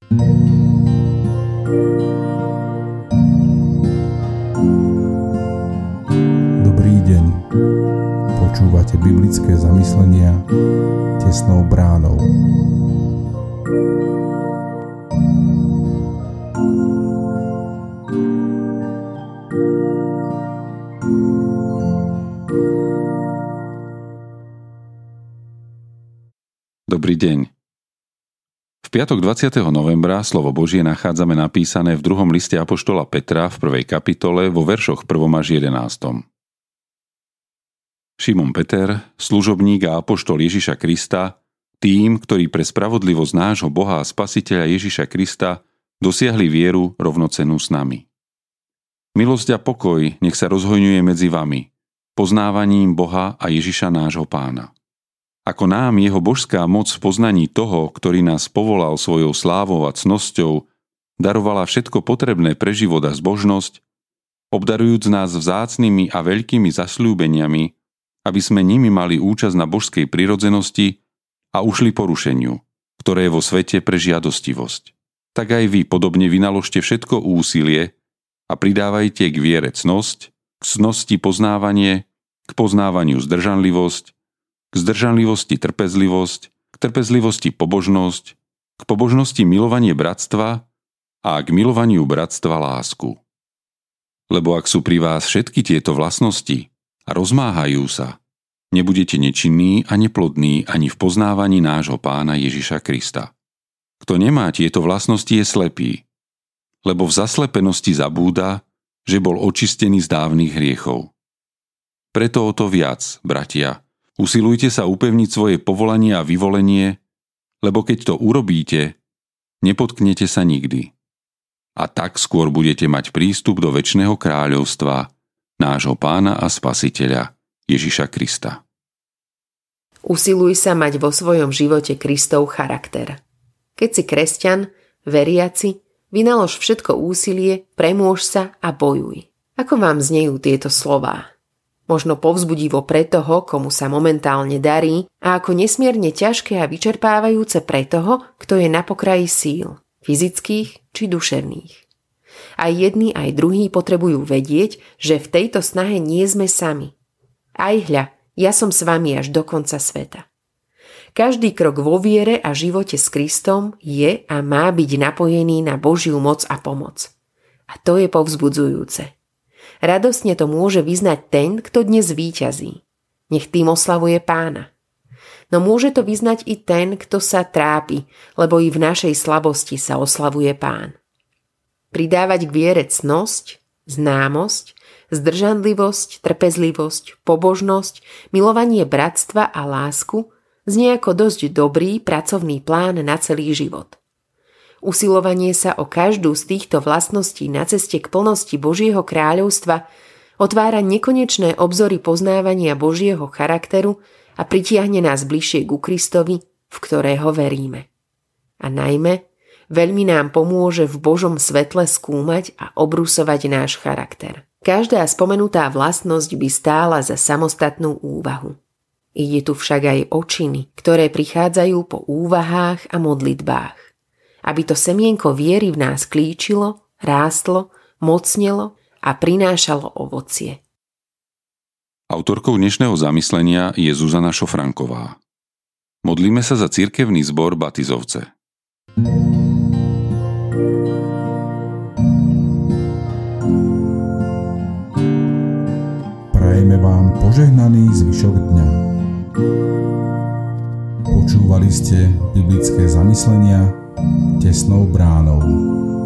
Dobrý deň. Počúvate biblické zamyslenia Tesnou bránou. Dobrý deň. V piatok 20. novembra slovo Božie nachádzame napísané v 2. liste apoštola Petra v 1. kapitole vo veršoch 1. až 11. Šimon Peter, služobník a apoštol Ježiša Krista, tým, ktorí pre spravodlivosť nášho Boha a Spasiteľa Ježiša Krista dosiahli vieru rovnocennú s nami. Milosť a pokoj nech sa rozhojňuje medzi vami, poznávaním Boha a Ježiša nášho Pána. Ako nám jeho božská moc v poznaní toho, ktorý nás povolal svojou slávou a cnosťou, darovala všetko potrebné pre život a zbožnosť, obdarujúc nás vzácnymi a veľkými zasľúbeniami, aby sme nimi mali účasť na božskej prirodzenosti a ušli porušeniu, ktoré je vo svete pre žiadostivosť. Tak aj vy podobne vynaložte všetko úsilie a pridávajte k viere cnosť, k cnosti poznávanie, k poznávaniu zdržanlivosť, k zdržanlivosti trpezlivosť, k trpezlivosti pobožnosť, k pobožnosti milovanie bratstva a k milovaniu bratstva lásku. Lebo ak sú pri vás všetky tieto vlastnosti a rozmáhajú sa, nebudete nečinní a neplodní ani v poznávaní nášho Pána Ježiša Krista. Kto nemá tieto vlastnosti, je slepý, lebo v zaslepenosti zabúda, že bol očistený z dávnych hriechov. Preto o to viac, bratia, usilujte sa upevniť svoje povolanie a vyvolenie, lebo keď to urobíte, nepotknete sa nikdy. A tak skôr budete mať prístup do večného kráľovstva nášho Pána a Spasiteľa Ježiša Krista. Usiluj sa mať vo svojom živote Kristov charakter. Keď si kresťan, veriaci, vynalož všetko úsilie, premôž sa a bojuj. Ako vám znejú tieto slová? Možno povzbudivo pre toho, komu sa momentálne darí, a ako nesmierne ťažké a vyčerpávajúce pre toho, kto je na pokraji síl, fyzických či duševných. Aj jedni, aj druhí potrebujú vedieť, že v tejto snahe nie sme sami. Aj hľa, ja som s vami až do konca sveta. Každý krok vo viere a živote s Kristom je a má byť napojený na Božiu moc a pomoc. A to je povzbudzujúce. Radosne to môže vyznať ten, kto dnes víťazí. Nech tým oslavuje Pána. No môže to vyznať i ten, kto sa trápi, lebo i v našej slabosti sa oslavuje Pán. Pridávať k viere cnosť, známosť, zdržanlivosť, trpezlivosť, pobožnosť, milovanie bratstva a lásku znie ako dosť dobrý pracovný plán na celý život. Usilovanie sa o každú z týchto vlastností na ceste k plnosti Božieho kráľovstva otvára nekonečné obzory poznávania Božieho charakteru a pritiahne nás bližšie ku Kristovi, v ktorého veríme. A najmä, veľmi nám pomôže v Božom svetle skúmať a obrusovať náš charakter. Každá spomenutá vlastnosť by stála za samostatnú úvahu. Ide tu však aj o činy, ktoré prichádzajú po úvahách a modlitbách. Aby to semienko viery v nás klíčilo, rástlo, mocnelo a prinášalo ovocie. Autorkou dnešného zamyslenia je Zuzana Šofranková. Modlíme sa za cirkevný zbor Batizovce. Prajeme vám požehnaný zvyšok dňa. Počúvali ste biblické zamyslenia Tesnou bránou.